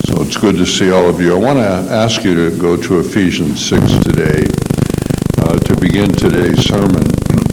So it's good to see all of you. I want to ask you to go to Ephesians 6 today to begin today's sermon.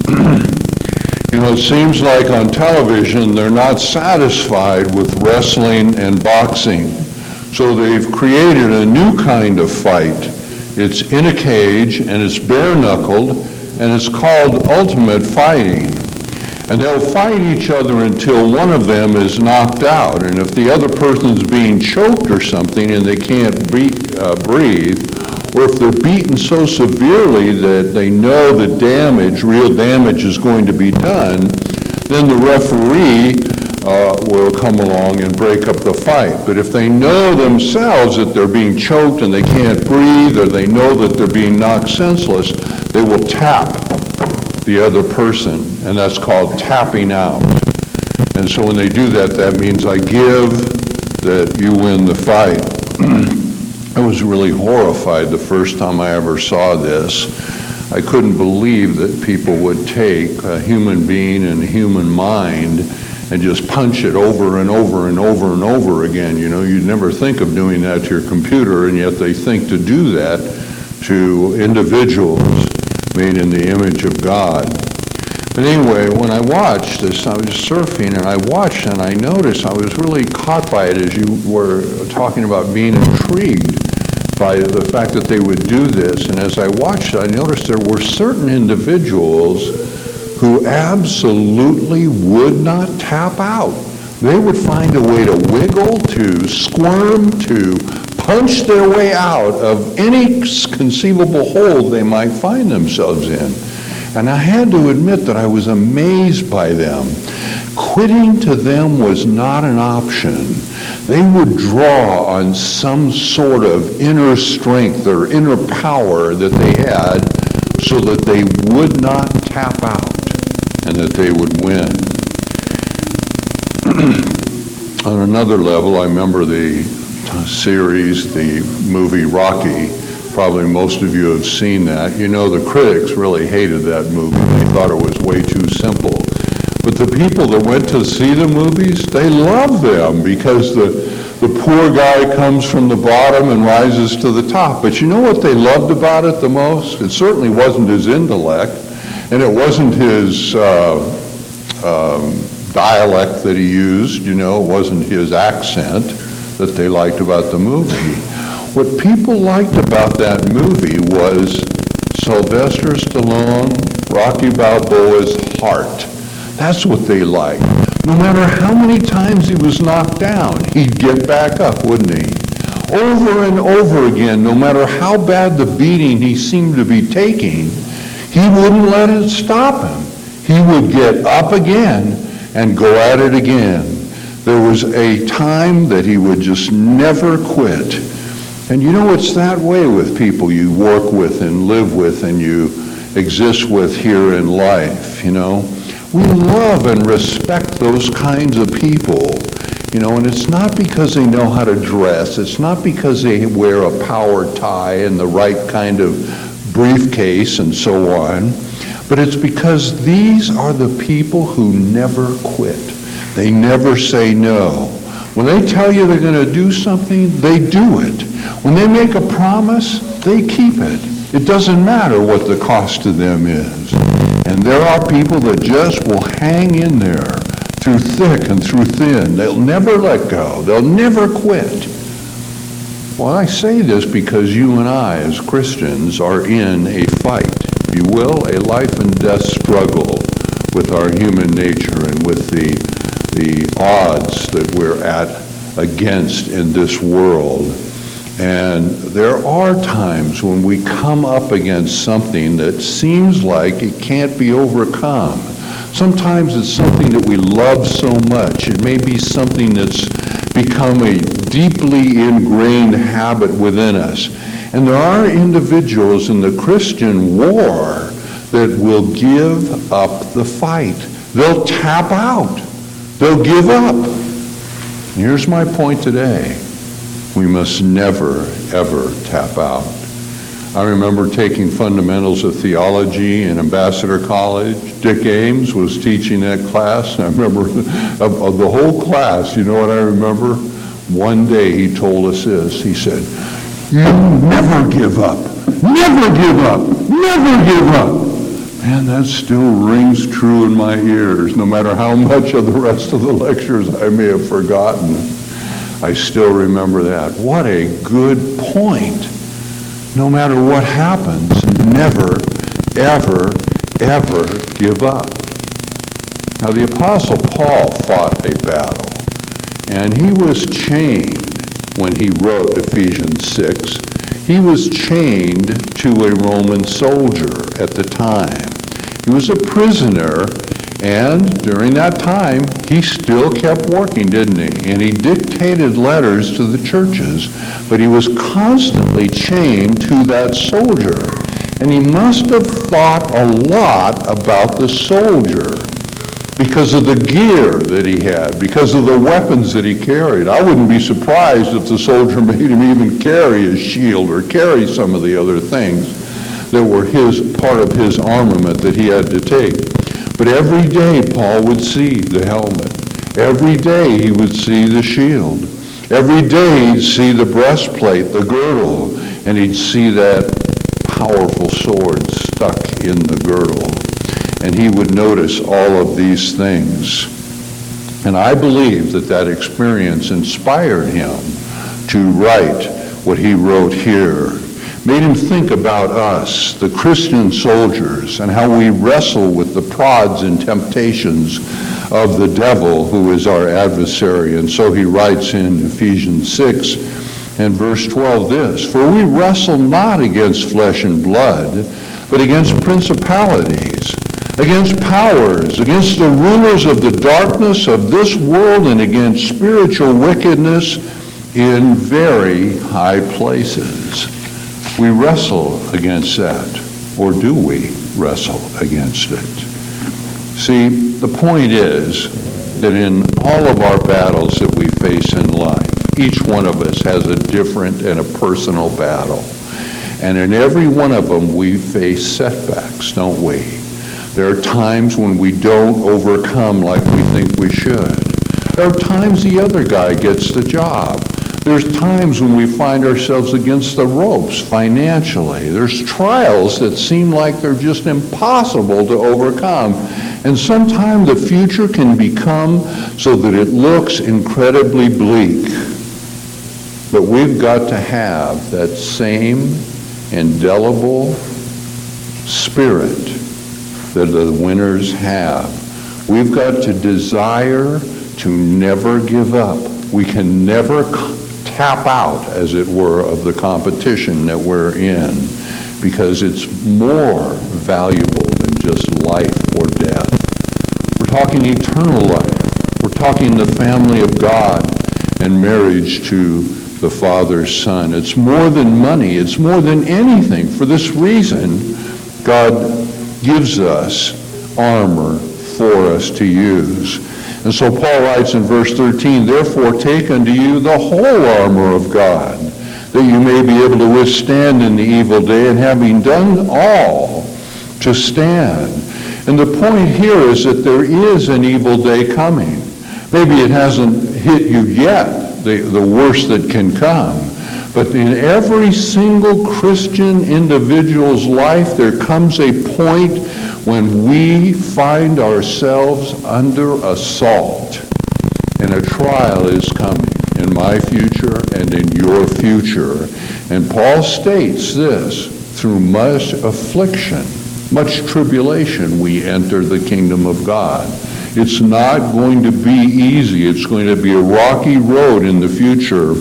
It seems like on television they're not satisfied with wrestling and boxing. So they've created a new kind of fight. It's in a cage and it's bare-knuckled and it's called ultimate fighting. And they'll fight each other until one of them is knocked out. And if the other person's being choked or something and they can't breathe, or if they're beaten so severely that they know the damage, real damage is going to be done, then the referee will come along and break up the fight. But if they know themselves that they're being choked and they can't breathe, or they know that they're being knocked senseless, they will tap the other person, and that's called tapping out. And so when they do that, that means I give that you win the fight. I was really horrified the first time I ever saw this. I couldn't believe that people would take a human being and a human mind and just punch it over and over and over and over again. You'd never think of doing that to your computer, and yet they think to do that to individuals made in the image of God. But anyway, when I watched this, I was surfing and I watched and I noticed, I was really caught by it as you were talking about being intrigued by the fact that they would do this. And as I watched, I noticed there were certain individuals who absolutely would not tap out. They would find a way to wiggle, to squirm, to punch their way out of any conceivable hole they might find themselves in. And I had to admit that I was amazed by them. Quitting to them was not an option. They would draw on some sort of inner strength or inner power that they had so that they would not tap out and that they would win. On another level, I remember the series, the movie Rocky. Probably most of you have seen that. The critics really hated that movie. They thought it was way too simple. But the people that went to see the movies, they loved them because the poor guy comes from the bottom and rises to the top. But you know what they loved about it the most? It certainly wasn't his intellect, and it wasn't his dialect that he used. It wasn't his accent that they liked about the movie. What people liked about that movie was Sylvester Stallone, Rocky Balboa's heart. That's what they liked. No matter how many times he was knocked down, he'd get back up, wouldn't he? Over and over again, no matter how bad the beating he seemed to be taking, he wouldn't let it stop him. He would get up again and go at it again. There was a time that he would just never quit. And it's that way with people you work with and live with and you exist with here in life, We love and respect those kinds of people, and it's not because they know how to dress. It's not because they wear a power tie and the right kind of briefcase and so on. But it's because these are the people who never quit. They never say no. When they tell you they're going to do something, they do it. When they make a promise, they keep it. It doesn't matter what the cost to them is. And there are people that just will hang in there through thick and through thin. They'll never let go. They'll never quit. Well, I say this because you and I, as Christians, are in a fight, if you will, a life and death struggle with our human nature and with the odds that we're against in this world. And there are times when we come up against something that seems like it can't be overcome. Sometimes it's something that we love so much. It may be something that's become a deeply ingrained habit within us. And there are individuals in the Christian war that will give up the fight. They'll tap out. They'll give up. And here's my point today. We must never, ever tap out. I remember taking fundamentals of theology in Ambassador College. Dick Ames was teaching that class. And I remember of the whole class, you know what I remember? One day he told us this. He said, "You never give up. Never give up. Never give up." Man, that still rings true in my ears, no matter how much of the rest of the lectures I may have forgotten. I still remember that. What a good point. No matter what happens, never, ever, ever give up. Now, the Apostle Paul fought a battle, and he was chained when he wrote Ephesians 6. He was chained to a Roman soldier at the time. He was a prisoner, and during that time, he still kept working, didn't he? And he dictated letters to the churches, but he was constantly chained to that soldier. And he must have thought a lot about the soldier because of the gear that he had, because of the weapons that he carried. I wouldn't be surprised if the soldier made him even carry his shield or carry some of the other things that were part of his armament that he had to take. But every day Paul would see the helmet. Every day he would see the shield. Every day he'd see the breastplate, the girdle, and he'd see that powerful sword stuck in the girdle. And he would notice all of these things. And I believe that experience inspired him to write what he wrote here. Made him think about us, the Christian soldiers, and how we wrestle with the prods and temptations of the devil, who is our adversary. And so he writes in Ephesians 6 and verse 12 this: "For we wrestle not against flesh and blood, but against principalities, against powers, against the rulers of the darkness of this world, and against spiritual wickedness in very high places." We wrestle against that, or do we wrestle against it? See, the point is that in all of our battles that we face in life, each one of us has a different and a personal battle. And in every one of them, we face setbacks, don't we? There are times when we don't overcome like we think we should. There are times the other guy gets the job. There's times when we find ourselves against the ropes financially. There's trials that seem like they're just impossible to overcome. And sometimes the future can become so that it looks incredibly bleak. But we've got to have that same indelible spirit that the winners have. We've got to desire to never give up. We can never tap out, as it were, of the competition that we're in, because it's more valuable than just life or death. We're talking eternal life. We're talking the family of God and marriage to the Father's Son. It's more than money. It's more than anything. For this reason, God gives us armor for us to use. And so Paul writes in verse 13, "Therefore take unto you the whole armor of God, that you may be able to withstand in the evil day, and having done all, to stand." And the point here is that there is an evil day coming. Maybe it hasn't hit you yet, the worst that can come. But in every single Christian individual's life, there comes a point when we find ourselves under assault, and a trial is coming in my future and in your future. And Paul states this: through much affliction, much tribulation, we enter the kingdom of God. It's not going to be easy. It's going to be a rocky road in the future.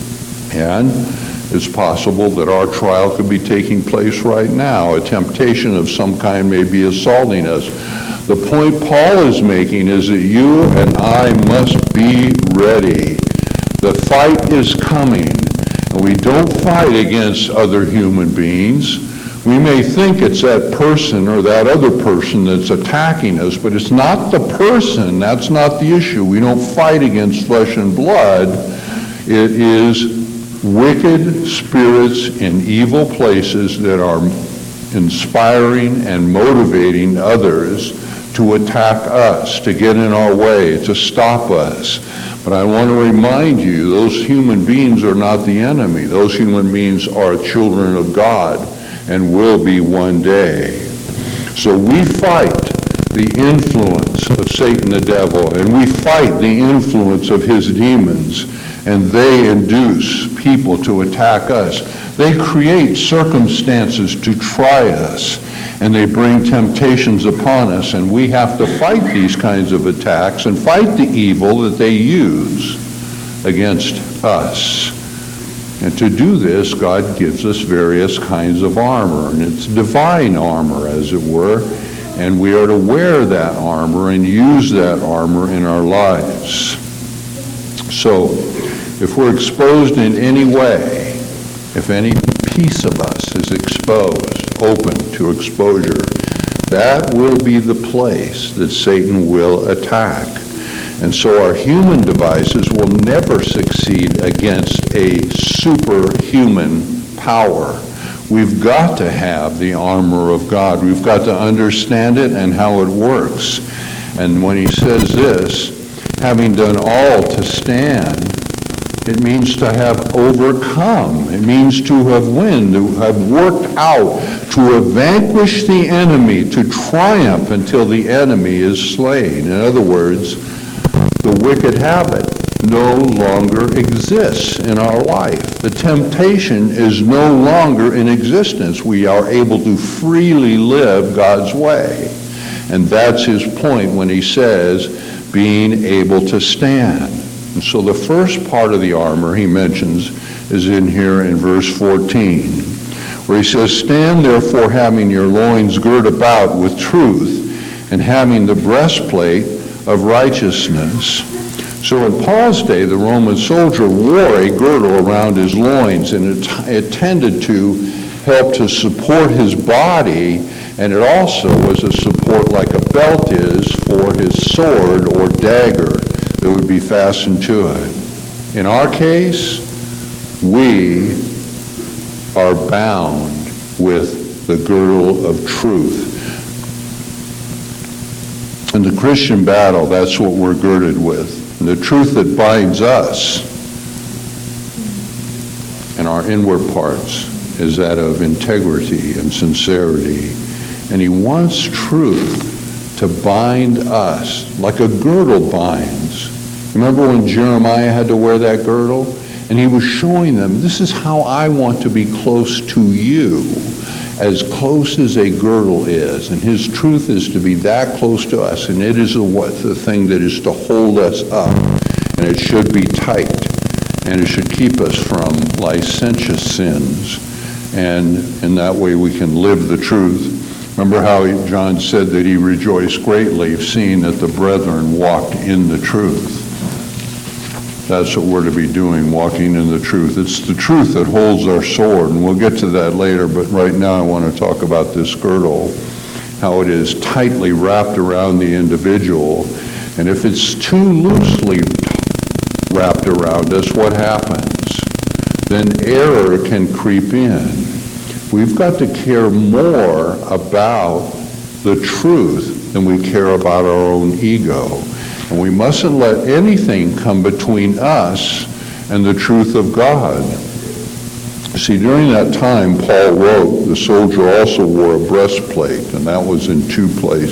And it's possible that our trial could be taking place right now. A temptation of some kind may be assaulting us. The point Paul is making is that you and I must be ready. The fight is coming, and we don't fight against other human beings. We may think it's that person or that other person that's attacking us, but it's not the person. That's not the issue. We don't fight against flesh and blood. It is wicked spirits in evil places that are inspiring and motivating others to attack us, to get in our way, to stop us. But I want to remind you, those human beings are not the enemy. Those human beings are children of God and will be one day. So we fight the influence of Satan the devil, and we fight the influence of his demons, and they induce people to attack us. They create circumstances to try us, and they bring temptations upon us, and we have to fight these kinds of attacks and fight the evil that they use against us. And to do this, God gives us various kinds of armor, and it's divine armor, as it were, and we are to wear that armor and use that armor in our lives. So, if we're exposed in any way, if any piece of us is exposed, open to exposure, that will be the place that Satan will attack. And so our human devices will never succeed against a superhuman power. We've got to have the armor of God. We've got to understand it and how it works. And when he says this, having done all to stand, it means to have overcome. It means to have won, to have worked out, to have vanquished the enemy, to triumph until the enemy is slain. In other words, the wicked habit no longer exists in our life. The temptation is no longer in existence. We are able to freely live God's way. And that's his point when he says, being able to stand. And so the first part of the armor he mentions is in here in verse 14, where he says, stand therefore having your loins girt about with truth, and having the breastplate of righteousness. So in Paul's day, the Roman soldier wore a girdle around his loins, and it tended to help to support his body, and it also was a support like a belt is for his sword or dagger that would be fastened to it. In our case, we are bound with the girdle of truth. In the Christian battle, that's what we're girded with. And the truth that binds us and our inward parts is that of integrity and sincerity. And he wants truth to bind us like a girdle binds. Remember when Jeremiah had to wear that girdle? And he was showing them, this is how I want to be close to you, as close as a girdle is. And his truth is to be that close to us. And it is the thing that is to hold us up. And it should be tight. And it should keep us from licentious sins. And in that way we can live the truth. Remember how John said that he rejoiced greatly, seeing that the brethren walked in the truth. That's what we're to be doing, walking in the truth. It's the truth that holds our sword, and we'll get to that later, but right now I want to talk about this girdle, how it is tightly wrapped around the individual, and if it's too loosely wrapped around us, what happens? Then error can creep in. We've got to care more about the truth than we care about our own ego. And we mustn't let anything come between us and the truth of God. See, during that time, Paul wrote, the soldier also wore a breastplate, and that was in two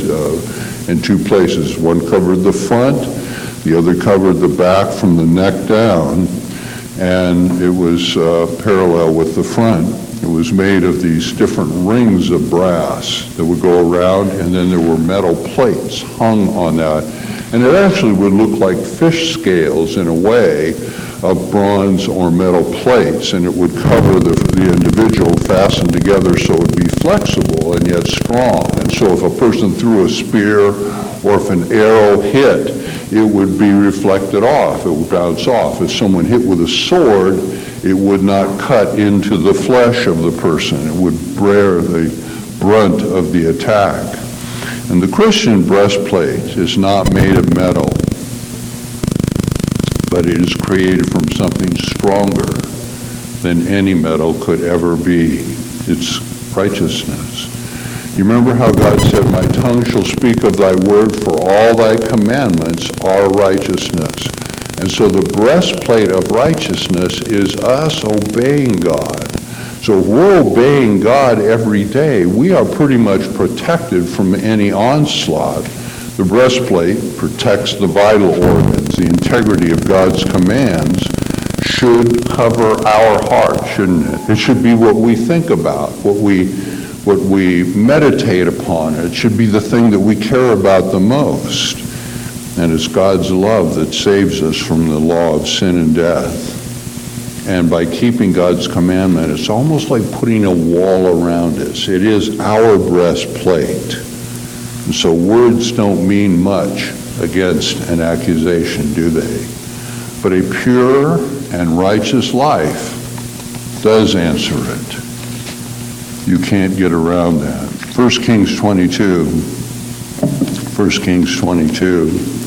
places. One covered the front, the other covered the back from the neck down, and it was parallel with the front. It was made of these different rings of brass that would go around, and then there were metal plates hung on that. And it actually would look like fish scales in a way of bronze or metal plates, and it would cover the individual fastened together so it would be flexible and yet strong. And so if a person threw a spear or if an arrow hit, it would be reflected off. It would bounce off. If someone hit with a sword, it would not cut into the flesh of the person. It would bear the brunt of the attack. And the Christian breastplate is not made of metal, but it is created from something stronger than any metal could ever be. It's righteousness. You remember how God said, my tongue shall speak of thy word, for all thy commandments are righteousness. And so the breastplate of righteousness is us obeying God. So if we're obeying God every day, we are pretty much protected from any onslaught. The breastplate protects the vital organs. The integrity of God's commands should cover our heart, shouldn't it? It should be what we think about, what we meditate upon. It should be the thing that we care about the most. And it's God's love that saves us from the law of sin and death. And by keeping God's commandment, it's almost like putting a wall around us. It is our breastplate. And so words don't mean much against an accusation, do they? But a pure and righteous life does answer it. You can't get around that. 1 Kings 22. 1 Kings 22.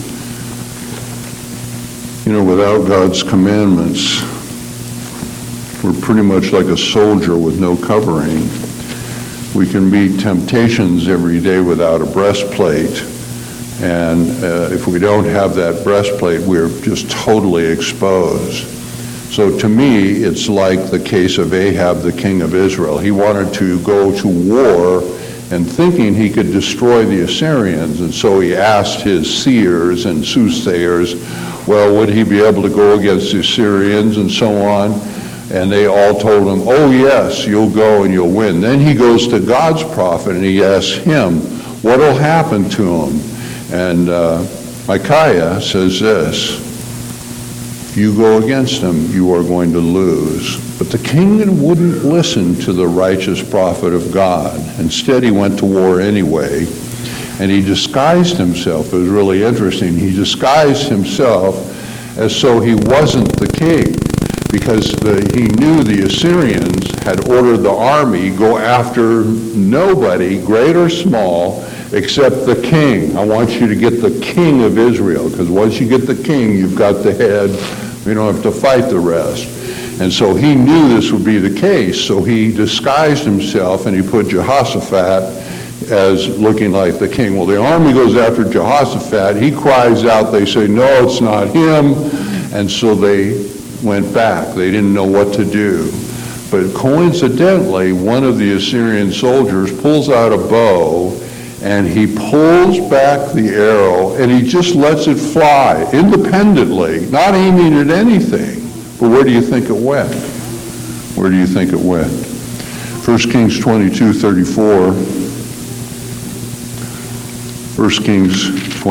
You know, without God's commandments, we're pretty much like a soldier with no covering. We can meet temptations every day without a breastplate. And if we don't have that breastplate, we're just totally exposed. So to me, it's like the case of Ahab, the king of Israel. He wanted to go to war and thinking he could destroy the Assyrians. And so he asked his seers and soothsayers, well, would he be able to go against the Assyrians and so on? And they all told him, oh yes, you'll go and you'll win. Then he goes to God's prophet and he asks him, what will happen to him? And Micaiah says this, you go against him, you are going to lose. But the king wouldn't listen to the righteous prophet of God. Instead, he went to war anyway. And he disguised himself. It was really interesting. He disguised himself as so he wasn't the king, because he knew the Assyrians had ordered the army go after nobody, great or small, except the king. I want you to get the king of Israel, because once you get the king, you've got the head. You don't have to fight the rest. And so he knew this would be the case, so he disguised himself and he put Jehoshaphat as looking like the king. Well, the army goes after Jehoshaphat. He cries out. They say, no, it's not him. And so they went back. They didn't know what to do. But coincidentally, one of the Assyrian soldiers pulls out a bow and he pulls back the arrow and he just lets it fly independently, not aiming at anything. But where do you think it went? Where do you think it went? 1 Kings 22:34. 1 Kings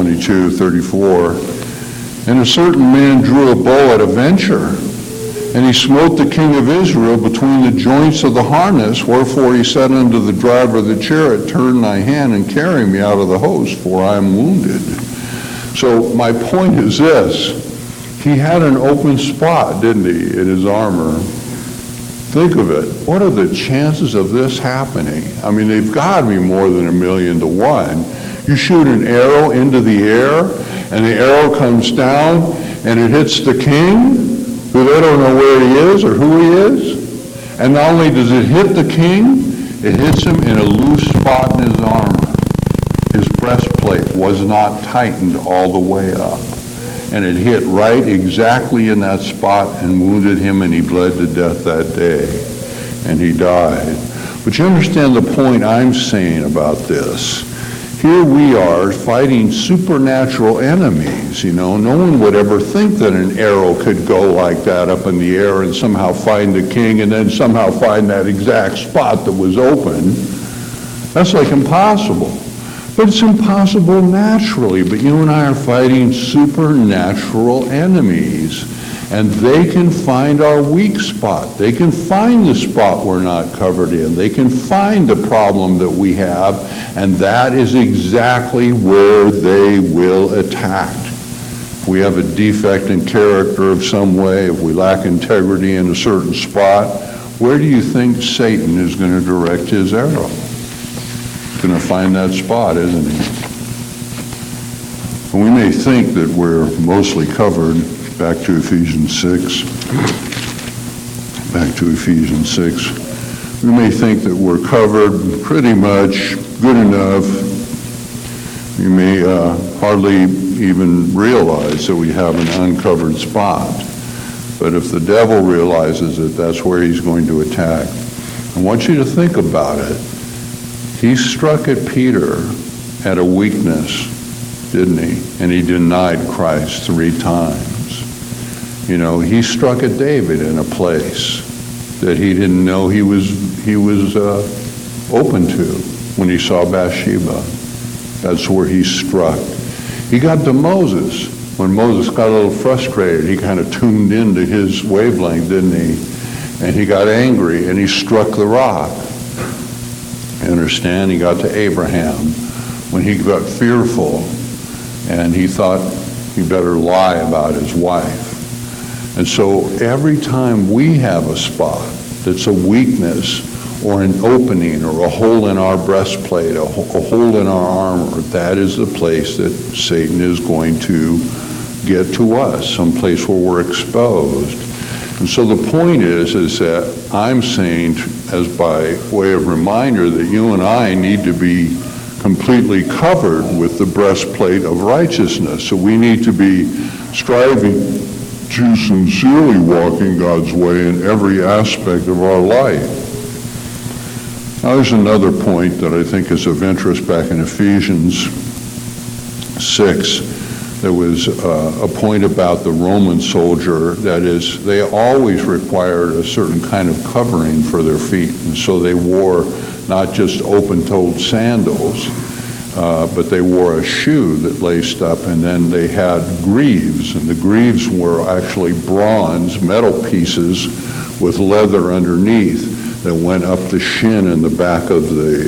22:34. And a certain man drew a bow at a venture, and he smote the king of Israel between the joints of the harness, wherefore he said unto the driver of the chariot, turn thy hand and carry me out of the host, for I am wounded. So my point is this. He had an open spot, didn't he, in his armor? Think of it. What are the chances of this happening? I mean, they've got to be more than 1,000,000 to 1. You shoot an arrow into the air, and the arrow comes down, and it hits the king, who they don't know where he is or who he is. And not only does it hit the king, it hits him in a loose spot in his armor. His breastplate was not tightened all the way up. And it hit right exactly in that spot and wounded him, and he bled to death that day. And he died. But you understand the point I'm saying about this. Here we are fighting supernatural enemies, you know. No one would ever think that an arrow could go like that up in the air and somehow find the king and then somehow find that exact spot that was open. That's like impossible. But it's impossible naturally. But you and I are fighting supernatural enemies. And they can find our weak spot. They can find the spot we're not covered in. They can find the problem that we have. And that is exactly where they will attack. If we have a defect in character of some way, if we lack integrity in a certain spot, where do you think Satan is going to direct his arrow? He's going to find that spot, isn't he? And we may think that we're mostly covered. Back to Ephesians 6. Back to Ephesians 6. We may think that we're covered pretty much, good enough. We may hardly even realize that we have an uncovered spot. But if the devil realizes it, that's where he's going to attack. I want you to think about it. He struck at Peter at a weakness, didn't he? And he denied Christ 3 times. You know, he struck at David in a place that he didn't know he was open to when he saw Bathsheba. That's where he struck. He got to Moses. When Moses got a little frustrated, he kind of tuned into his wavelength, didn't he? And he got angry, and he struck the rock. You understand? He got to Abraham when he got fearful, and he thought he better lie about his wife. And so every time we have a spot that's a weakness or an opening or a hole in our breastplate, a hole in our armor, that is the place that Satan is going to get to us, someplace where we're exposed. And so the point is that I'm saying, as by way of reminder, that you and I need to be completely covered with the breastplate of righteousness. So we need to be striving to sincerely walk in God's way in every aspect of our life. Now there's another point that I think is of interest back in Ephesians 6. There was a point about the Roman soldier, that is, they always required a certain kind of covering for their feet, and so they wore not just open-toed sandals, but they wore a shoe that laced up, and then they had greaves, and the greaves were actually bronze metal pieces with leather underneath that went up the shin and the back of the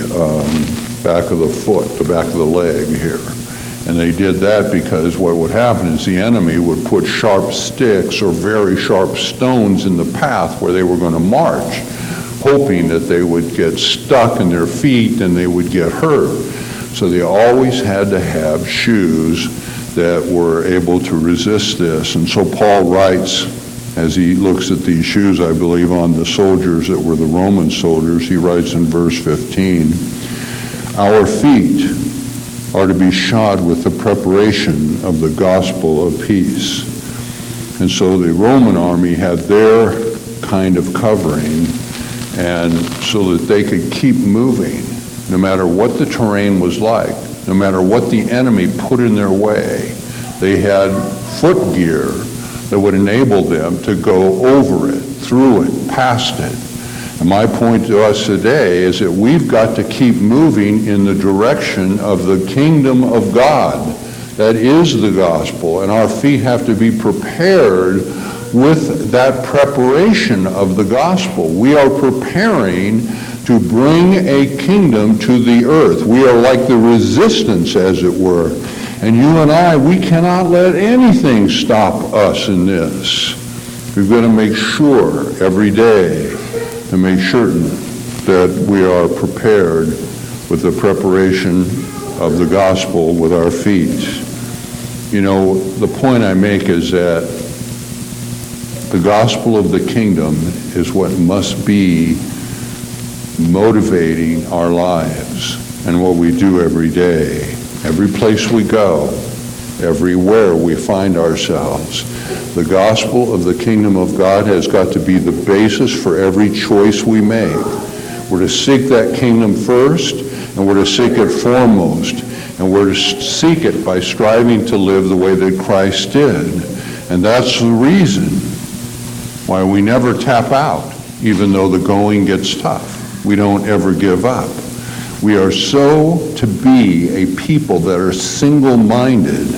foot, the back of the leg here. And they did that because what would happen is the enemy would put sharp sticks or very sharp stones in the path where they were going to march, hoping that they would get stuck in their feet and they would get hurt. So they always had to have shoes that were able to resist this. And so Paul writes, as he looks at these shoes, I believe, on the soldiers that were the Roman soldiers, he writes in verse 15, "Our feet are to be shod with the preparation of the gospel of peace." And so the Roman army had their kind of covering, and so that they could keep moving, no matter what the terrain was like, no matter what the enemy put in their way. They had foot gear that would enable them to go over it, through it, past it. And my point to us today is that we've got to keep moving in the direction of the kingdom of God. That is the gospel, and our feet have to be prepared with that preparation of the gospel. We are preparing to bring a kingdom to the earth. We are like the resistance, as it were. And you and I, we cannot let anything stop us in this. We've got to make sure every day to make certain that we are prepared with the preparation of the gospel with our feet. You know, the point I make is that the gospel of the kingdom is what must be motivating our lives and what we do every day. Every place we go, everywhere we find ourselves, the gospel of the kingdom of God has got to be the basis for every choice we make. We're to seek that kingdom first, and we're to seek it foremost, and we're to seek it by striving to live the way that Christ did. And that's the reason why we never tap out, even though the going gets tough. We don't ever give up. We are so to be a people that are single-minded.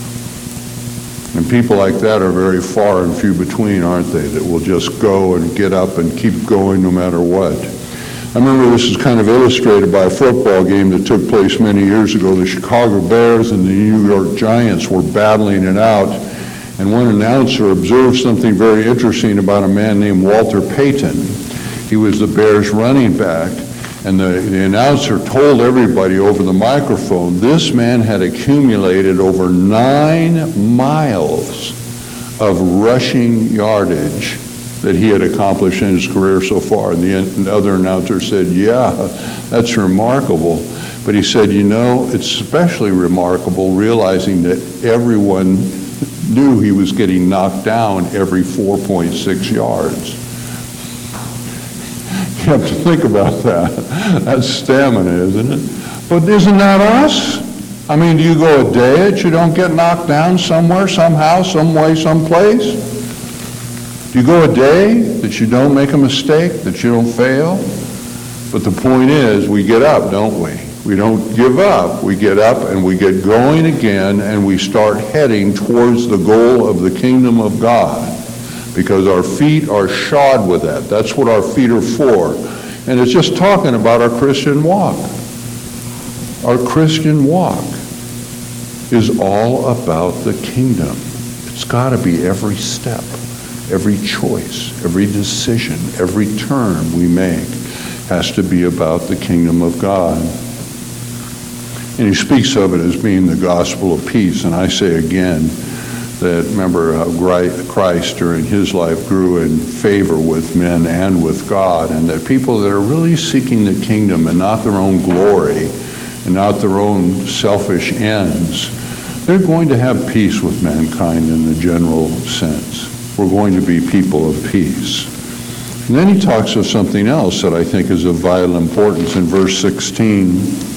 And people like that are very far and few between, aren't they? That will just go and get up and keep going no matter what. I remember this is kind of illustrated by a football game that took place many years ago. The Chicago Bears and the New York Giants were battling it out. And one announcer observed something very interesting about a man named Walter Payton. He was the Bears running back. And the announcer told everybody over the microphone, this man had accumulated over 9 miles of rushing yardage that he had accomplished in his career so far. And the other announcer said, yeah, that's remarkable. But he said, it's especially remarkable realizing that everyone knew he was getting knocked down every 4.6 yards. You have to think about that. That's stamina, isn't it? But isn't that us? I mean, do you go a day that you don't get knocked down somewhere, somehow, some way, someplace? Do you go a day that you don't make a mistake, that you don't fail? But the point is, we get up, don't we? We don't give up. We get up and we get going again, and we start heading towards the goal of the kingdom of God, because our feet are shod with that. That's what our feet are for. And it's just talking about our Christian walk. Our Christian walk is all about the kingdom. It's got to be every step, every choice, every decision, every turn we make has to be about the kingdom of God. And he speaks of it as being the gospel of peace. And I say again that, remember how Christ during his life grew in favor with men and with God, and that people that are really seeking the kingdom and not their own glory and not their own selfish ends, they're going to have peace with mankind in the general sense. We're going to be people of peace. And then he talks of something else that I think is of vital importance in verse 16.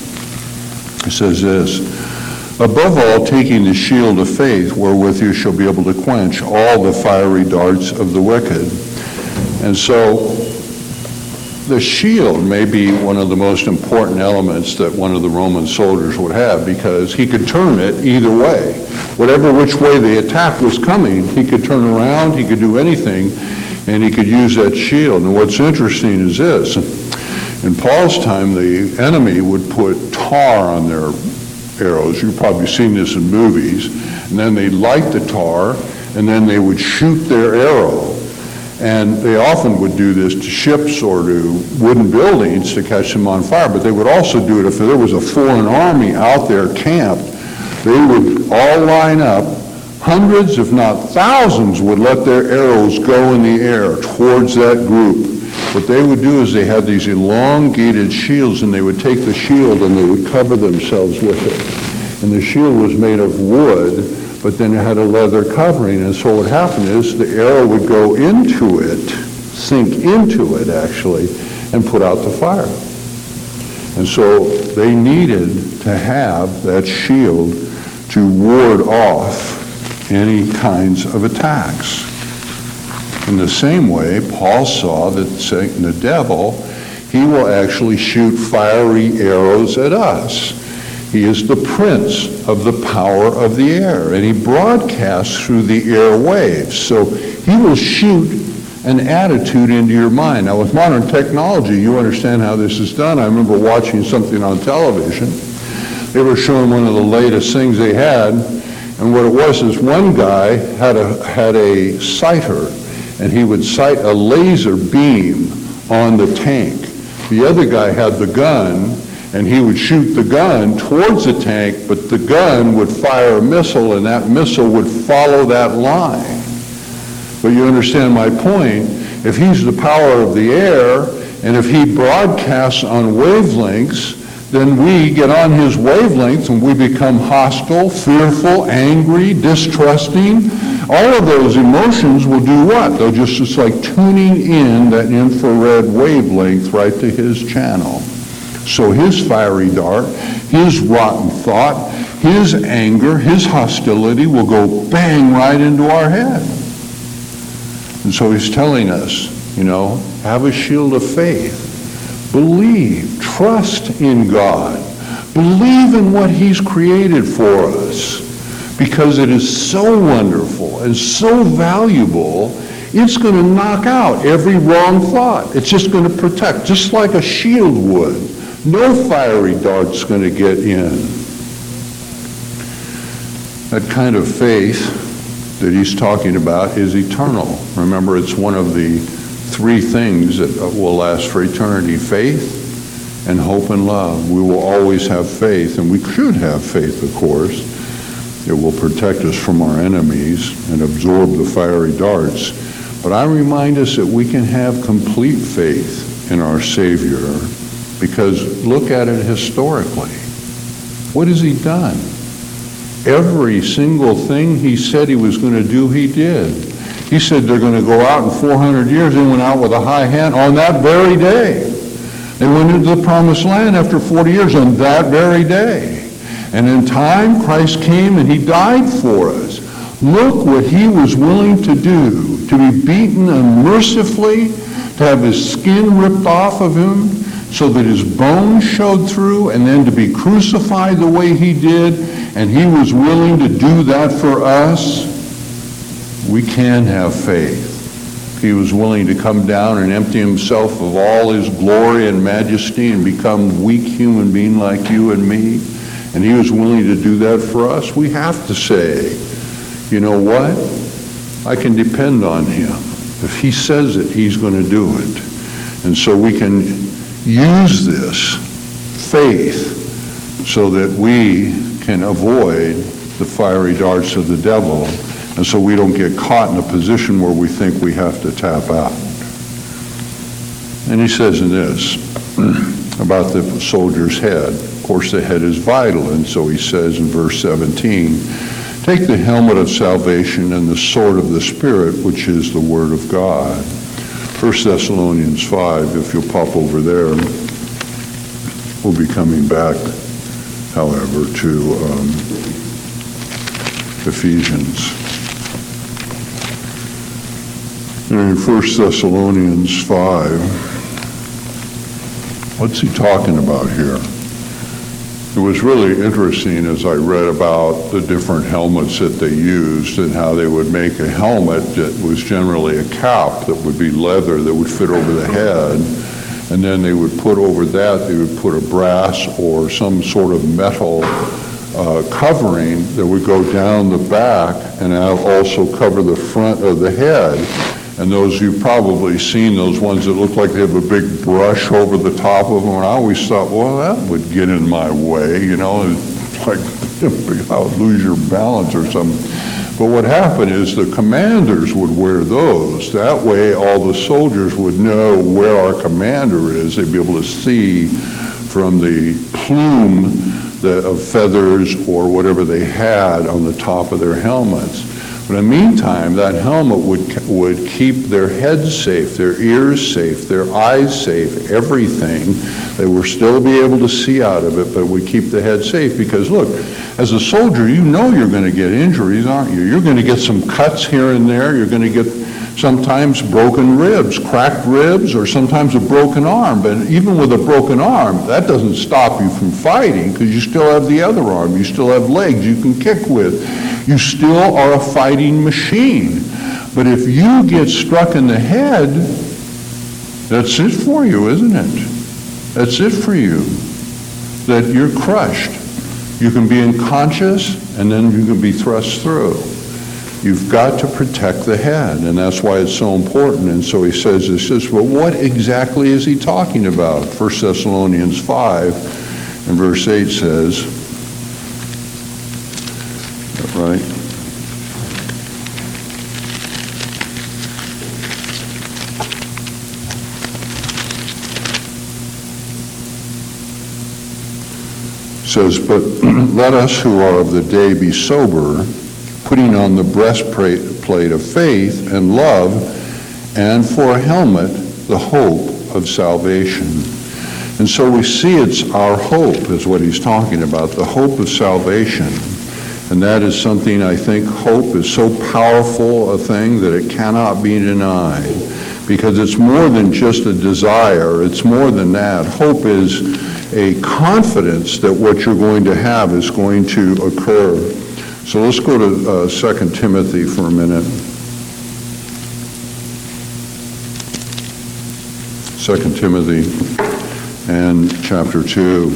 It says this, above all, taking the shield of faith, wherewith you shall be able to quench all the fiery darts of the wicked. And so the shield may be one of the most important elements that one of the Roman soldiers would have, because he could turn it either way. Whatever which way the attack was coming, he could turn around, he could do anything, and he could use that shield. And what's interesting is this. In Paul's time, the enemy would put tar on their arrows. You've probably seen this in movies. And then they'd light the tar, and then they would shoot their arrow. And they often would do this to ships or to wooden buildings to catch them on fire. But they would also do it if there was a foreign army out there camped. They would all line up. Hundreds, if not thousands, would let their arrows go in the air towards that group. What they would do is they had these elongated shields, and they would take the shield and they would cover themselves with it. And the shield was made of wood, but then it had a leather covering. And so what happened is the arrow would go into it, sink into it actually, and put out the fire. And so they needed to have that shield to ward off any kinds of attacks. In the same way, Paul saw that Satan, the devil, he will actually shoot fiery arrows at us. He is the prince of the power of the air, and he broadcasts through the airwaves. So he will shoot an attitude into your mind. Now, with modern technology, you understand how this is done. I remember watching something on television. They were showing one of the latest things they had, and what it was is one guy had a sighter, and he would sight a laser beam on the tank. The other guy had the gun, and he would shoot the gun towards the tank, but the gun would fire a missile, and that missile would follow that line. But you understand my point. If he's the power of the air, and if he broadcasts on wavelengths, then we get on his wavelengths and we become hostile, fearful, angry, distrusting. All of those emotions will do what? They'll just like tuning in that infrared wavelength right to his channel. So his fiery dart, his rotten thought, his anger, his hostility will go bang right into our head. And so he's telling us, have a shield of faith. Believe, trust in God. Believe in what he's created for us, because it is so wonderful and so valuable. It's going to knock out every wrong thought. It's just going to protect, just like a shield would. No fiery dart's going to get in. That kind of faith that he's talking about is eternal. Remember, it's one of the three things that will last for eternity: faith and hope and love. We will always have faith, and we should have faith, of course. It will protect us from our enemies and absorb the fiery darts. But I remind us that we can have complete faith in our Savior because look at it historically. What has he done? Every single thing he said he was going to do, he did. He said they're going to go out in 400 years. They went out with a high hand on that very day. They went into the promised land after 40 years on that very day. And in time, Christ came and he died for us. Look what he was willing to do, to be beaten unmercifully, to have his skin ripped off of him so that his bones showed through, and then to be crucified the way he did, and he was willing to do that for us. We can have faith. He was willing to come down and empty himself of all his glory and majesty and become a weak human being like you and me, and he was willing to do that for us. We have to say, you know what? I can depend on him. If he says it, he's going to do it. And so we can use this faith so that we can avoid the fiery darts of the devil, and so we don't get caught in a position where we think we have to tap out. And he says in this about the soldier's head. Of course, the head is vital, and so he says in verse 17, take the helmet of salvation and the sword of the Spirit, which is the Word of God. 1 Thessalonians 5, if you'll pop over there. We'll be coming back, however, to Ephesians. In 1 Thessalonians 5, what's he talking about here? It was really interesting as I read about the different helmets that they used and how they would make a helmet that was generally a cap that would be leather that would fit over the head. And then they would put over that, they would put a brass or some sort of metal covering that would go down the back and also cover the front of the head. And those, you've probably seen those ones that look like they have a big brush over the top of them. And I always thought, well, that would get in my way, you know, it's like I would lose your balance or something. But what happened is the commanders would wear those. That way all the soldiers would know where our commander is. They'd be able to see from the plume of feathers or whatever they had on the top of their helmets. But in the meantime, that helmet would keep their heads safe, their ears safe, their eyes safe, everything. They would still be able to see out of it, but would keep the head safe. Because look, as a soldier, you know you're going to get injuries, aren't you? You're going to get some cuts here and there. You're going to get sometimes broken ribs, cracked ribs, or sometimes a broken arm. But even with a broken arm, that doesn't stop you from fighting because you still have the other arm. You still have legs you can kick with. You still are a fighting machine. But if you get struck in the head, that's it for you, isn't it? That's it for you. That you're crushed. You can be unconscious, and then you can be thrust through. You've got to protect the head, and that's why it's so important. And so he says this, well, what exactly is he talking about? 1 Thessalonians 5 and verse 8 says, right? Says, but let us who are of the day be sober, putting on the breastplate of faith and love, and for a helmet, the hope of salvation. And so we see it's our hope is what he's talking about, the hope of salvation. And that is something, I think, hope is so powerful a thing that it cannot be denied. Because it's more than just a desire, it's more than that. Hope is a confidence that what you're going to have is going to occur. So let's go to 2 Timothy for a minute. 2 Timothy and chapter 2.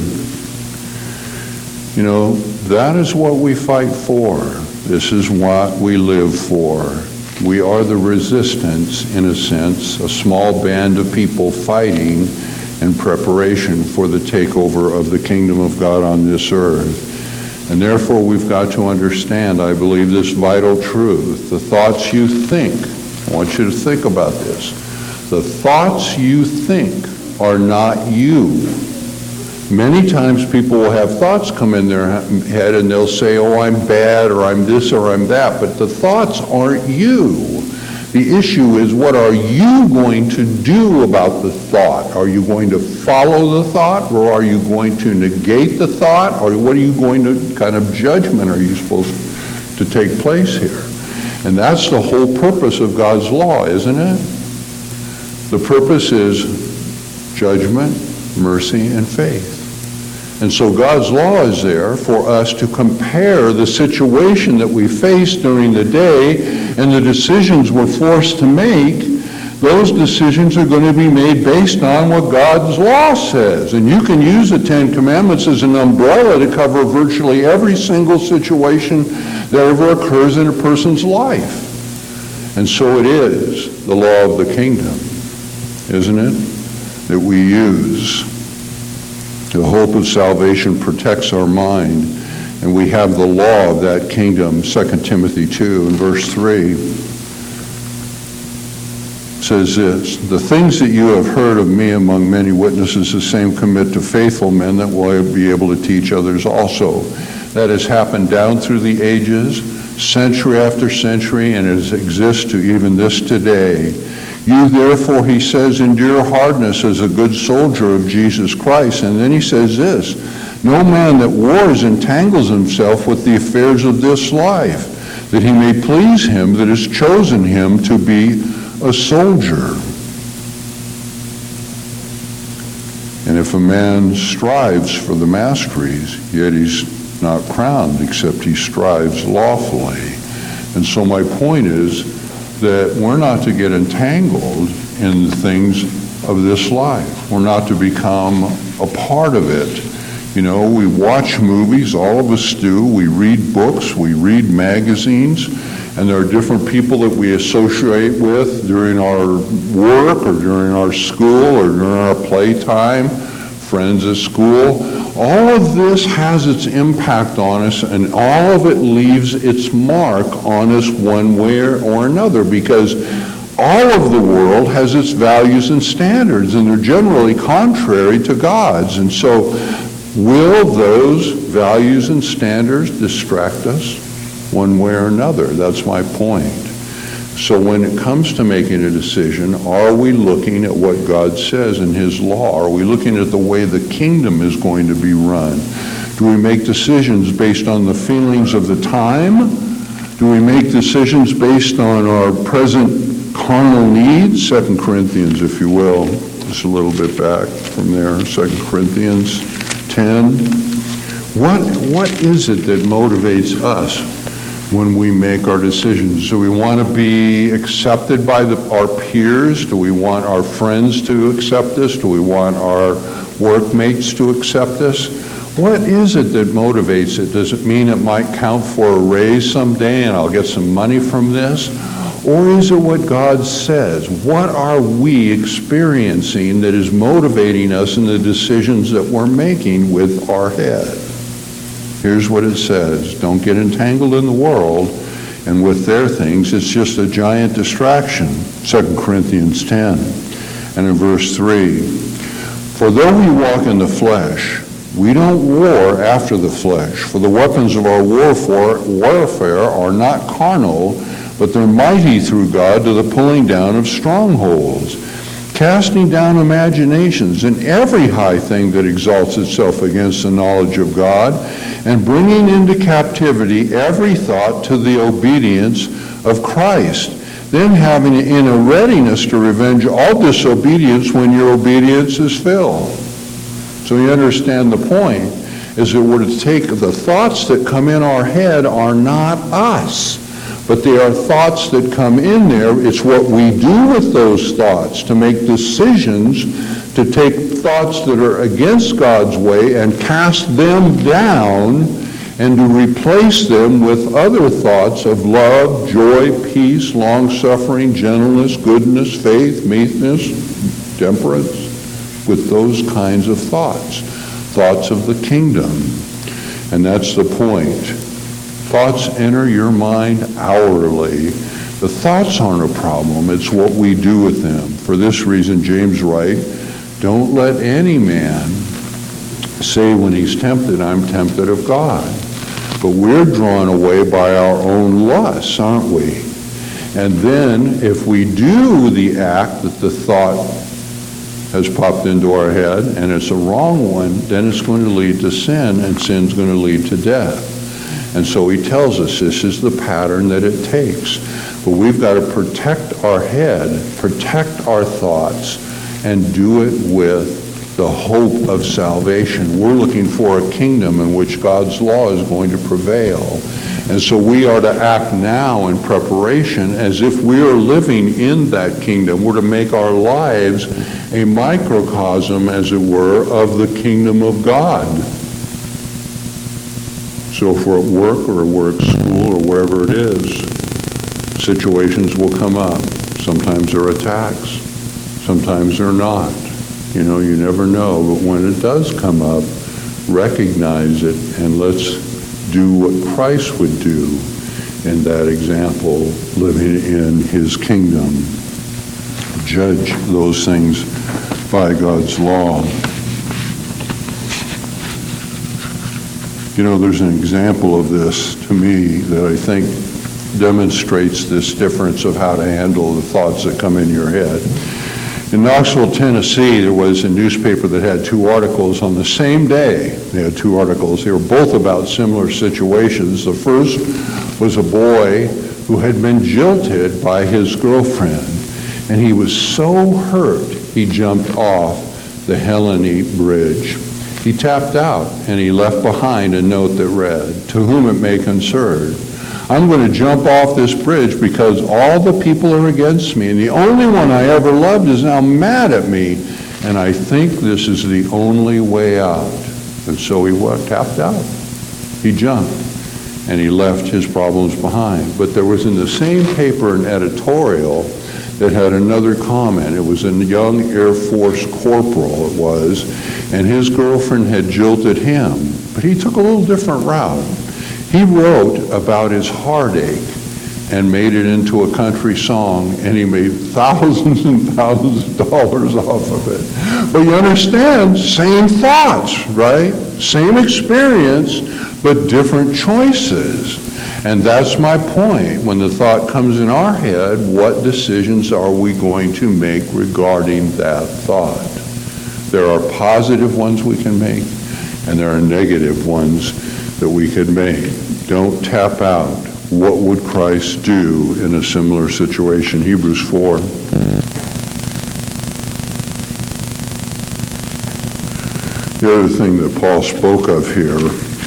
You know, that is what we fight for. This is what we live for. We are the resistance, in a sense, a small band of people fighting in preparation for the takeover of the kingdom of God on this earth. And therefore, we've got to understand, I believe, this vital truth. The thoughts you think I want you to think about this. The thoughts you think are not you. Many times people will have thoughts come in their head and they'll say, oh, I'm bad, or I'm this, or I'm that, but the thoughts aren't you. The issue is, what are you going to do about the thought? Are you going to follow the thought, or are you going to negate the thought, or what are you going to, kind of judgment are you supposed to take place here? And that's the whole purpose of God's law, isn't it? The purpose is judgment, mercy, and faith. And so God's law is there for us to compare the situation that we face during the day and the decisions we're forced to make. Those decisions are going to be made based on what God's law says. And you can use the Ten Commandments as an umbrella to cover virtually every single situation that ever occurs in a person's life. And so it is the law of the kingdom, isn't it, that we use. The hope of salvation protects our mind, and we have the law of that kingdom. 2 Timothy 2 and verse 3 says this, the things that you have heard of me among many witnesses, the same commit to faithful men that will be able to teach others also. That has happened down through the ages, century after century, and it exists to even this today. You therefore, he says, endure hardness as a good soldier of Jesus Christ. And then he says this, no man that wars entangles himself with the affairs of this life, that he may please him that has chosen him to be a soldier. And if a man strives for the masteries, yet he's not crowned, except he strives lawfully. And so my point is, that we're not to get entangled in the things of this life. We're not to become a part of it. You know, we watch movies, all of us do. We read books, we read magazines, and there are different people that we associate with during our work or during our school or during our playtime, friends at school. All of this has its impact on us, and all of it leaves its mark on us one way or another, because all of the world has its values and standards, and they're generally contrary to God's. And so will those values and standards distract us one way or another? That's my point. So when it comes to making a decision, are we looking at what God says in his law? Are we looking at the way the kingdom is going to be run? Do we make decisions based on the feelings of the time? Do we make decisions based on our present carnal needs? 2 Corinthians, if you will, just a little bit back from there, 2 Corinthians 10. What is it that motivates us when we make our decisions? Do we want to be accepted by our peers? Do we want our friends to accept us? Do we want our workmates to accept us? What is it that motivates it? Does it mean it might count for a raise someday and I'll get some money from this? Or is it what God says? What are we experiencing that is motivating us in the decisions that we're making with our head? Here's what it says. Don't get entangled in the world and with their things. It's just a giant distraction. 2 Corinthians 10 and in verse 3. For though we walk in the flesh, we don't war after the flesh. For the weapons of our warfare are not carnal, but they're mighty through God to the pulling down of strongholds, casting down imaginations and every high thing that exalts itself against the knowledge of God, and bringing into captivity every thought to the obedience of Christ, then having in a readiness to revenge all disobedience when your obedience is filled. So you understand the point, is that we're to take the thoughts that come in our head are not us, but they are thoughts that come in there. It's what we do with those thoughts to make decisions, to take thoughts that are against God's way and cast them down and to replace them with other thoughts of love, joy, peace, long-suffering, gentleness, goodness, faith, meekness, temperance, with those kinds of thoughts of the kingdom. And that's the point. Thoughts enter your mind hourly. The thoughts aren't a problem. It's what we do with them. For this reason, James writes, don't let any man say when he's tempted, I'm tempted of God. But we're drawn away by our own lusts, aren't we? And then if we do the act that the thought has popped into our head, and it's a wrong one, then it's going to lead to sin, and sin's going to lead to death. And so he tells us this is the pattern that it takes. But we've got to protect our head, protect our thoughts, and do it with the hope of salvation. We're looking for a kingdom in which God's law is going to prevail. And so we are to act now in preparation as if we are living in that kingdom. We're to make our lives a microcosm, as it were, of the kingdom of God. So if we're at work or we're at school or wherever it is, situations will come up. Sometimes they're attacks. Sometimes they're not. You know, you never know. But when it does come up, recognize it, and let's do what Christ would do in that example, living in his kingdom. Judge those things by God's law. You know, there's an example of this to me that I think demonstrates this difference of how to handle the thoughts that come in your head. In Knoxville, Tennessee, there was a newspaper that had two articles on the same day. They had two articles. They were both about similar situations. The first was a boy who had been jilted by his girlfriend, and he was so hurt he jumped off the Helena Bridge. He tapped out, and he left behind a note that read, "To whom it may concern, I'm going to jump off this bridge because all the people are against me, and the only one I ever loved is now mad at me, and I think this is the only way out." And so he tapped out. He jumped, and he left his problems behind. But there was in the same paper an editorial that had another comment. It was a young Air Force corporal, it was, and his girlfriend had jilted him. But he took a little different route. He wrote about his heartache and made it into a country song, and he made thousands and thousands of dollars off of it. But you understand, same thoughts, right? Same experience, but different choices. And that's my point. When the thought comes in our head, what decisions are we going to make regarding that thought? There are positive ones we can make, and there are negative ones that we could make. Don't tap out. What would Christ do in a similar situation? Hebrews 4. The other thing that Paul spoke of here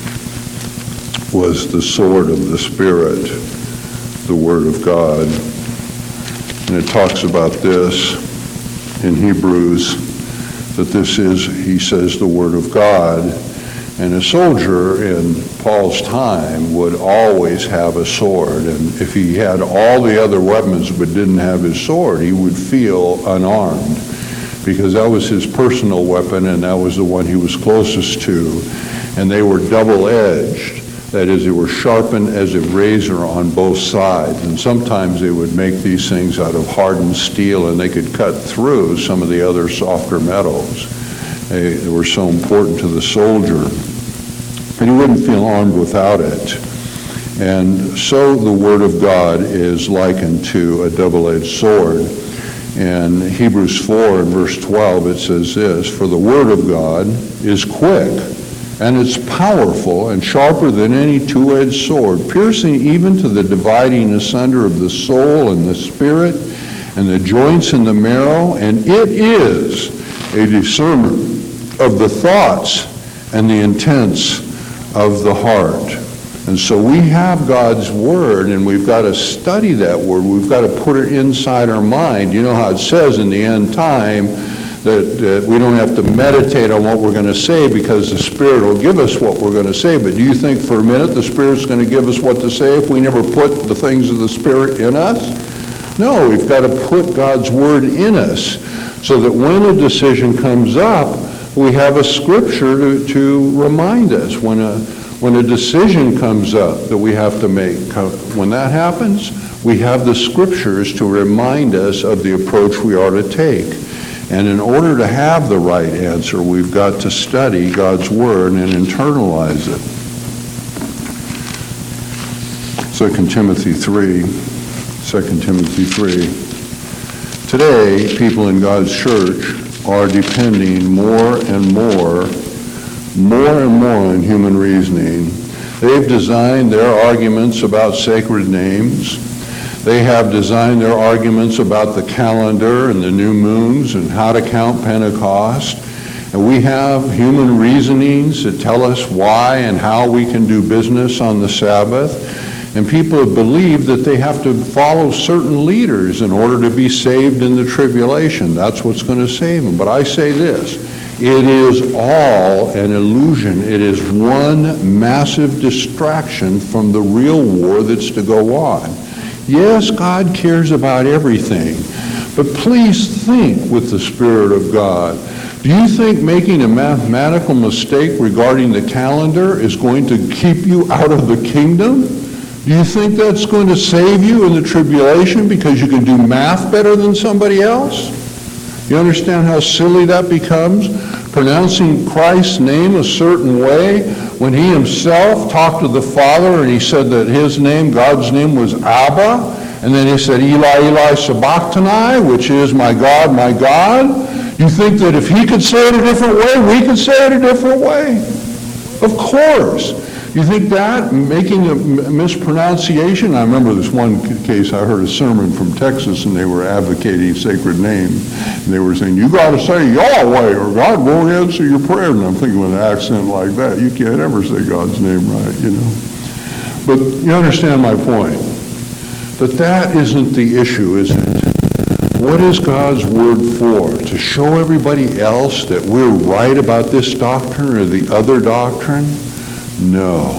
was the sword of the Spirit, the Word of God. And it talks about this in Hebrews, that this is, he says, the Word of God. And a soldier in Paul's time would always have a sword. And if he had all the other weapons but didn't have his sword, he would feel unarmed, because that was his personal weapon and that was the one he was closest to. And they were double-edged. That is, they were sharpened as a razor on both sides. And sometimes they would make these things out of hardened steel, and they could cut through some of the other softer metals. They were so important to the soldier. And he wouldn't feel armed without it. And so the Word of God is likened to a double-edged sword. In Hebrews 4 and verse 12, it says this, "For the Word of God is quick, and it's powerful and sharper than any two-edged sword, piercing even to the dividing asunder of the soul and the spirit and the joints and the marrow, and it is a discerner of the thoughts and the intents of the heart." And so we have God's Word, and we've got to study that Word. We've got to put it inside our mind. You know how it says in the end time that we don't have to meditate on what we're going to say, because the Spirit will give us what we're going to say. But do you think for a minute the Spirit's going to give us what to say if we never put the things of the Spirit in us? No, we've got to put God's Word in us so that when a decision comes up, we have a scripture to remind us. When a decision comes up that we have to make, when that happens, We have the Scriptures to remind us of the approach we are to take. And in order to have the right answer, we've got to study God's Word and internalize it. 2 Timothy 3. Today, people in God's church are depending more and more on human reasoning. They've designed their arguments about sacred names. They have designed their arguments about the calendar and the new moons and how to count Pentecost. And we have human reasonings that tell us why and how we can do business on the Sabbath. And people have believed that they have to follow certain leaders in order to be saved in the tribulation. That's what's going to save them. But I say this, it is all an illusion. It is one massive distraction from the real war that's to go on. Yes, God cares about everything, but please think with the Spirit of God. Do you think making a mathematical mistake regarding the calendar is going to keep you out of the kingdom? Do you think that's going to save you in the tribulation because you can do math better than somebody else? You understand how silly that becomes? Pronouncing Christ's name a certain way when he himself talked to the Father and he said that his name, God's name, was Abba. And then he said, Eli, Eli, sabachthani, which is my God, my God. You think that if he could say it a different way, we could say it a different way? Of course. You think that, making a mispronunciation? I remember this one case, I heard a sermon from Texas, and they were advocating sacred names. And they were saying, you got to say Yahweh, or God won't answer your prayer. And I'm thinking with an accent like that, you can't ever say God's name right, you know. But you understand my point. But that isn't the issue, is it? What is God's Word for? To show everybody else that we're right about this doctrine or the other doctrine? No.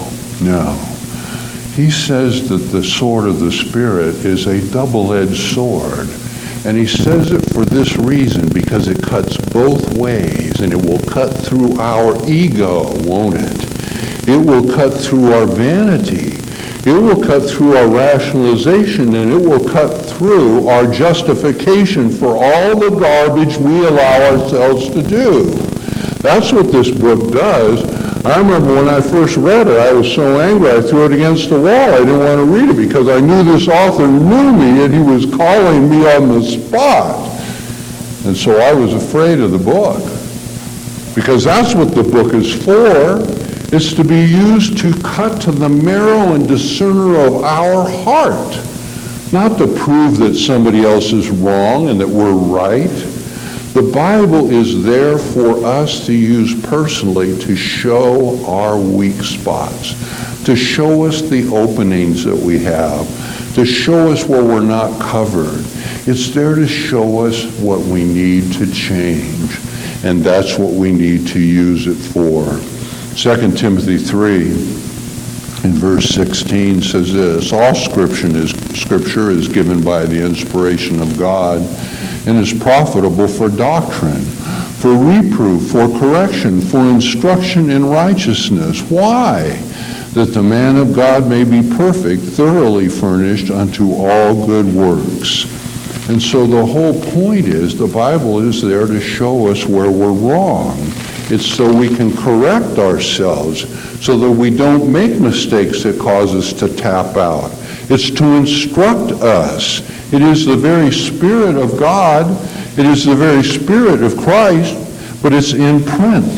He says that the sword of the Spirit is a double-edged sword. And he says it for this reason, because it cuts both ways, and it will cut through our ego, won't it? It will cut through our vanity. It will cut through our rationalization, and it will cut through our justification for all the garbage we allow ourselves to do. That's what this book does. I remember when I first read it, I was so angry I threw it against the wall. I didn't want to read it because I knew this author knew me and he was calling me on the spot. And so I was afraid of the book. Because that's what the book is for. It's to be used to cut to the marrow and discerner of our heart. Not to prove that somebody else is wrong and that we're right. The Bible is there for us to use personally to show our weak spots, to show us the openings that we have, to show us where we're not covered. It's there to show us what we need to change, and that's what we need to use it for. 2 Timothy 3 in verse 16 says this, all Scripture is given by the inspiration of God, and is profitable for doctrine, for reproof, for correction, for instruction in righteousness. Why? That the man of God may be perfect, thoroughly furnished unto all good works. And so the whole point is the Bible is there to show us where we're wrong. It's so we can correct ourselves, so that we don't make mistakes that cause us to tap out. It's to instruct us. It is the very Spirit of God. It is the very Spirit of Christ, but it's in print.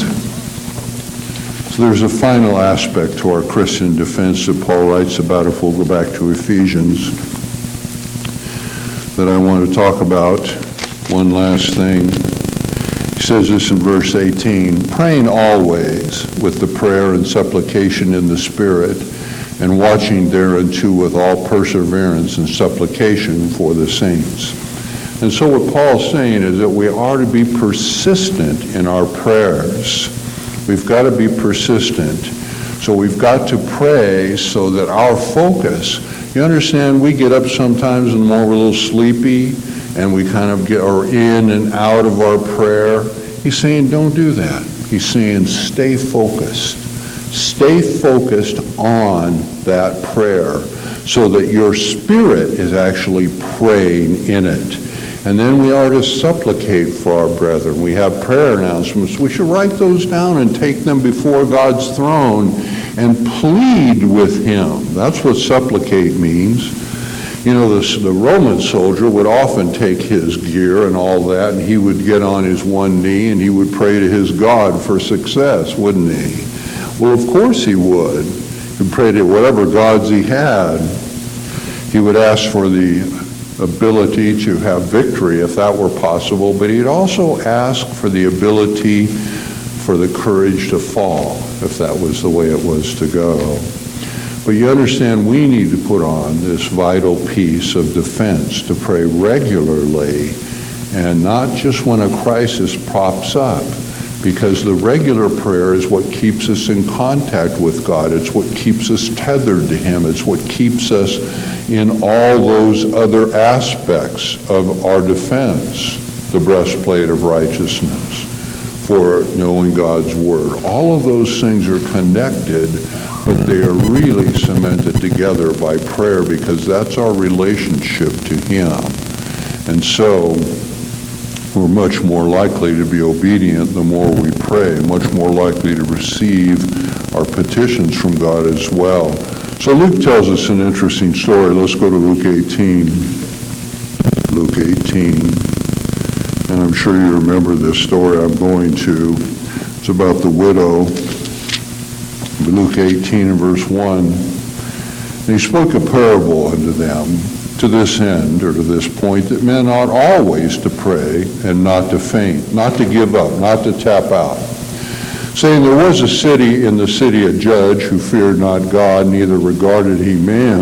So there's a final aspect to our Christian defense that Paul writes about, if we'll go back to Ephesians, that I want to talk about. One last thing. He says this in verse 18, praying always with the prayer and supplication in the Spirit, and watching thereunto with all perseverance and supplication for the saints. And so what Paul's saying is that we are to be persistent in our prayers. We've got to be persistent. So we've got to pray so that our focus, you understand, we get up sometimes in the morning, we're a little sleepy, and we kind of get in and out of our prayer. He's saying don't do that. He's saying stay focused. Stay focused on that prayer so that your spirit is actually praying in it. And then we are to supplicate for our brethren. We have prayer announcements. We should write those down and take them before God's throne and plead with him. That's what supplicate means. You know, the Roman soldier would often take his gear and all that, and he would get on his one knee and he would pray to his God for success, wouldn't he? Well, of course he would. He would pray to whatever gods he had. He would ask for the ability to have victory if that were possible, but he'd also ask for the ability for the courage to fall if that was the way it was to go. But you understand, we need to put on this vital piece of defense to pray regularly and not just when a crisis pops up, because the regular prayer is what keeps us in contact with God. It's what keeps us tethered to him. It's what keeps us in all those other aspects of our defense, the breastplate of righteousness, for knowing God's word. All of those things are connected, but they are really cemented together by prayer, because that's our relationship to him. And so we're much more likely to be obedient the more we pray, much more likely to receive our petitions from God as well. So Luke tells us an interesting story. Let's go to Luke 18. Luke 18. And I'm sure you remember this story I'm going to. It's about the widow. Luke 18 and verse 1. And he spoke a parable unto them to this end, or to this point, that men ought always to pray and not to faint, not to give up, not to tap out. Saying, there was a city, in the city a judge who feared not God, neither regarded he man.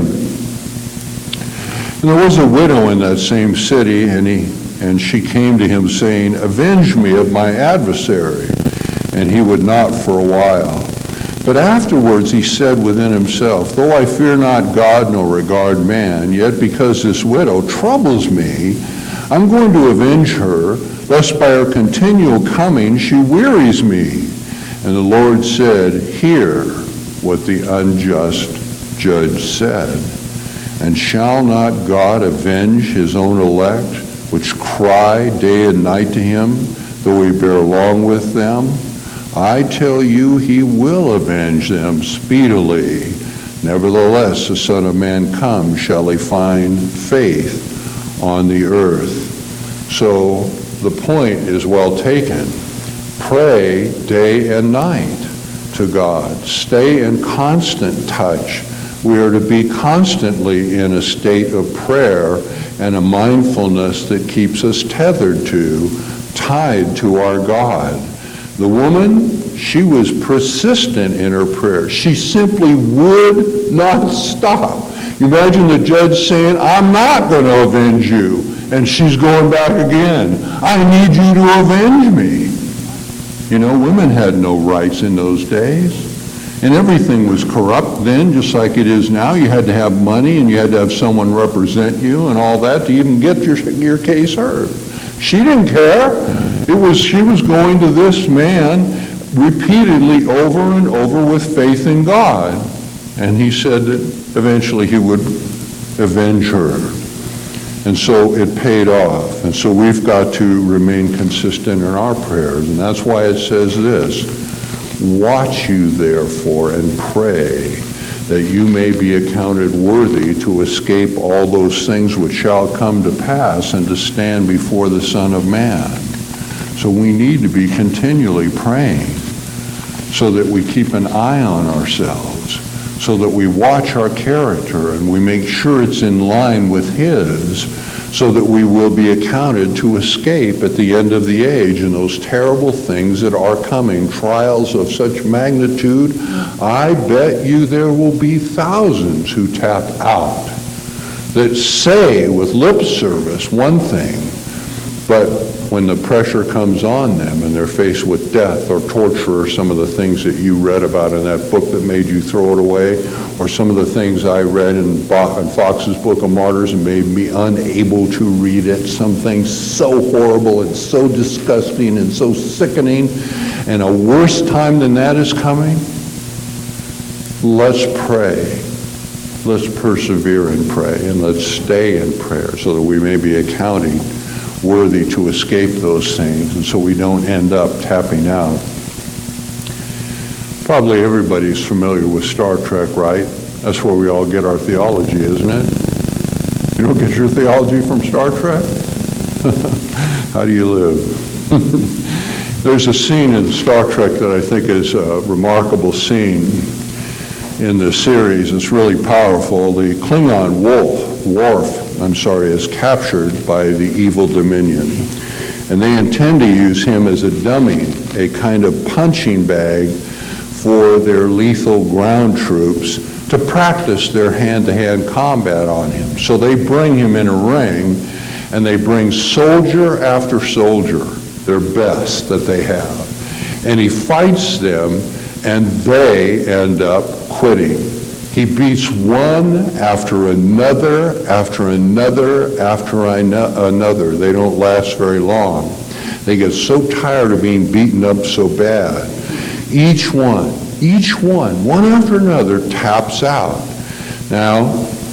And there was a widow in that same city, and she came to him, saying, avenge me of my adversary. And he would not for a while. But afterwards he said within himself, though I fear not God nor regard man, yet because this widow troubles me, I'm going to avenge her, lest by her continual coming she wearies me. And the Lord said, hear what the unjust judge said. And shall not God avenge his own elect, which cry day and night to him, though he bear long with them? I tell you, he will avenge them speedily. Nevertheless, the Son of Man comes, shall he find faith on the earth? So the point is well taken. Pray day and night to God. Stay in constant touch. We are to be constantly in a state of prayer and a mindfulness that keeps us tethered to, tied to our God. The woman, she was persistent in her prayer. She simply would not stop. You imagine the judge saying, I'm not going to avenge you. And she's going back again. I need you to avenge me. You know, women had no rights in those days. And everything was corrupt then, just like it is now. You had to have money, and you had to have someone represent you and all that to even get your case heard. She didn't care. She was going to this man repeatedly over and over with faith in God. And he said that eventually he would avenge her. And so it paid off. And so we've got to remain consistent in our prayers. And that's why it says this, watch you therefore and pray, that you may be accounted worthy to escape all those things which shall come to pass and to stand before the Son of Man. So we need to be continually praying so that we keep an eye on ourselves, so that we watch our character and we make sure it's in line with His, so that we will be accounted to escape at the end of the age and those terrible things that are coming, trials of such magnitude. I bet you there will be thousands who tap out, that say with lip service one thing, but when the pressure comes on them and they're faced with death or torture or some of the things that you read about in that book that made you throw it away, or some of the things I read in Fox's Book of Martyrs and made me unable to read it, some things so horrible and so disgusting and so sickening, and a worse time than that is coming, let's pray let's persevere and pray, and let's stay in prayer so that we may be accounting worthy to escape those things, and so we don't end up tapping out. Probably everybody's familiar with Star Trek, right? That's where we all get our theology, isn't it? You don't get your theology from Star Trek? How do you live? There's a scene in Star Trek that I think is a remarkable scene in the series. It's really powerful. The Klingon Worf, is captured by the evil Dominion. And they intend to use him as a dummy, a kind of punching bag for their lethal ground troops to practice their hand-to-hand combat on him. So they bring him in a ring, and they bring soldier after soldier, their best that they have. And he fights them, and they end up quitting. He beats one after another, after another, after another. They don't last very long. They get so tired of being beaten up so bad. Each one, one after another, taps out. Now,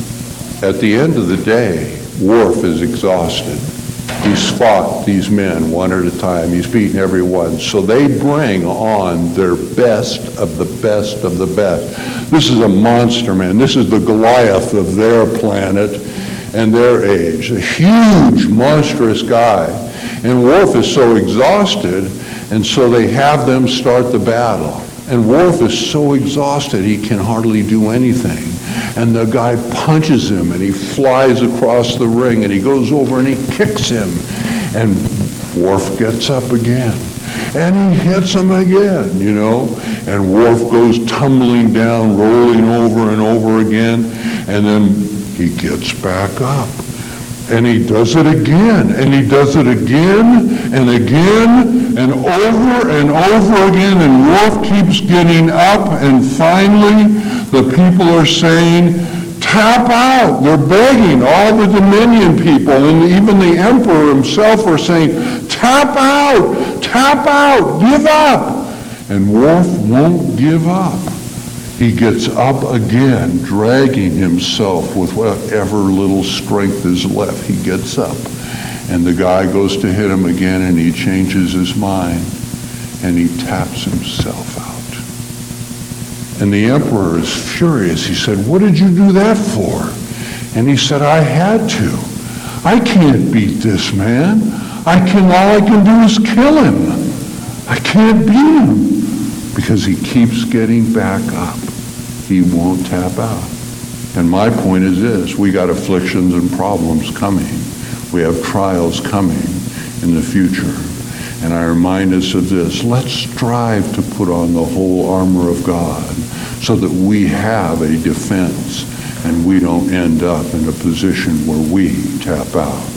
at the end of the day, Worf is exhausted. He's fought these men one at a time. He's beaten every one. So they bring on their best of the best of the best. This is a monster man. This is the Goliath of their planet and their age. A huge, monstrous guy. And Worf is so exhausted, and so they have them start the battle. And Worf is so exhausted he can hardly do anything. And the guy punches him, and he flies across the ring, and he goes over and he kicks him. And Worf gets up again. And he hits him again, And Worf goes tumbling down, rolling over and over again. And then he gets back up. And he does it again, and he does it again, and again, and over again, and Worf keeps getting up, and finally the people are saying, tap out. They're begging. All the Dominion people, and even the Emperor himself are saying, tap out, give up. And Worf won't give up. He gets up again, dragging himself with whatever little strength is left. He gets up, and the guy goes to hit him again, and he changes his mind, and he taps himself out. And the Emperor is furious. He said, what did you do that for? And he said, I had to. I can't beat this man. All I can do is kill him. I can't beat him because he keeps getting back up. He won't tap out. And my point is this: we got afflictions and problems coming. We have trials coming in the future. And I remind us of this: let's strive to put on the whole armor of God so that we have a defense and we don't end up in a position where we tap out.